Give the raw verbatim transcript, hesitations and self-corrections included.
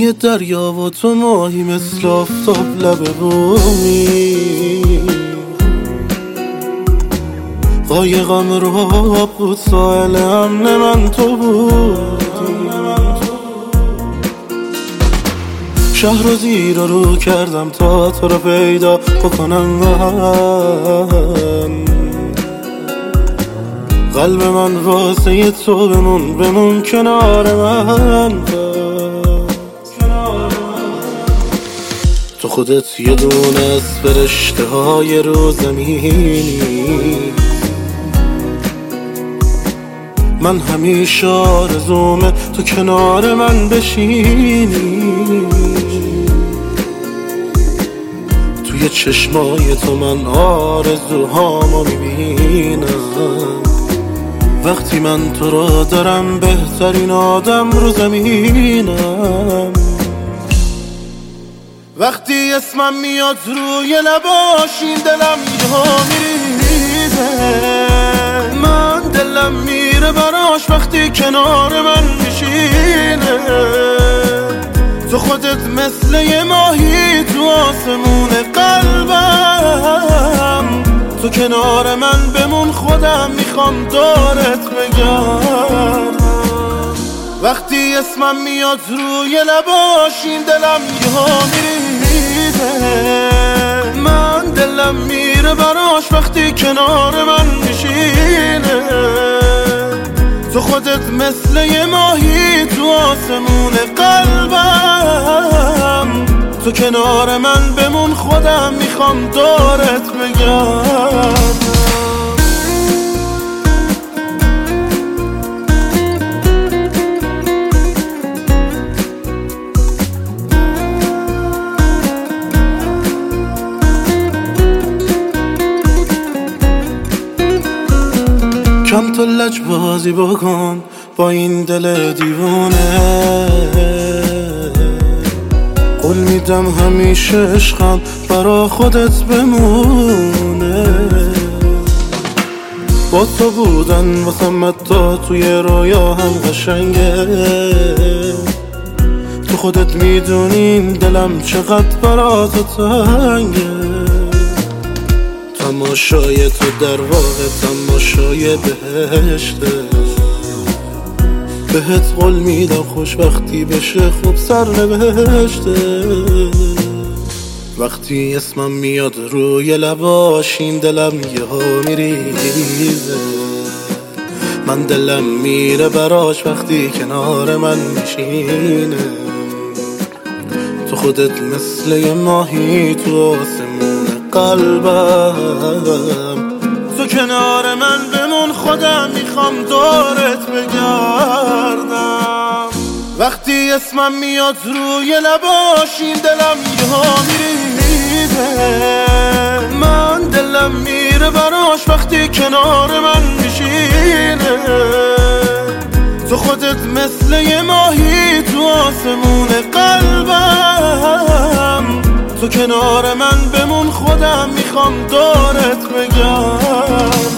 رنگ دریا و تو ماهی مثل آفتاب لب بومی. قایقم رو آب بود، ساحل امن من تو بودی. شهر رو زیر رو کردم تا تو رو پیدا بکنم من. قلب من واسه تو بمون بمون کنار من. تو خودت یه دونه از فرشته های رو زمینی. من همیشه آرزومه تو کنار من بشینی. توی چشمای تو من آرزوهامو میبینم. وقتی من تو رو دارم بهترین آدم رو زمینم. وقتی اسمم میاد روی لباش این دلم یهو میریزه. من دلم میره براش وقتی کنار من میشینه. تو خودت مثل یه ماهی تو آسمون قلبم. تو کنار من بمون خودم میخوام دورت بگردم. وقتی اسمم میاد روی لباش این دلم یهو میریزه. من دلم میره براش وقتی کنار من میشینه. تو خودت مثل یه ماهی تو آسمون قلبم. تو کنار من بمون خودم میخوام دورت بگردم. کم تو لج بازی بکن با این دل دیوونه. قول میدم همیشه عشقم برا خودت بمونه. با تو بودن واسم حتی توی رویا هم قشنگه. تو خودت میدونین دلم چقدر برا تو تنگه. تماشای تو در واقع تماشای بهشته. بهت قول میدم خوشبختی بشه خوب سر نوشته. وقتی اسمم میاد روی لباش این دلم یهو میریزه. من دلم میره براش وقتی کنار من میشینه. تو خودت مثل یه ماهی تو آسمون قلبم. تو کنار من بمون خودم میخوام دورت بگردم. وقتی اسمم میاد روی لباش این دلم یهو میریزه. من دلم میره براش وقتی کنار من میشینه. تو خودت مثل یه ماهی تو آسمون قلبم. تو کنار من بمون خودم میخوام دورت بگردم.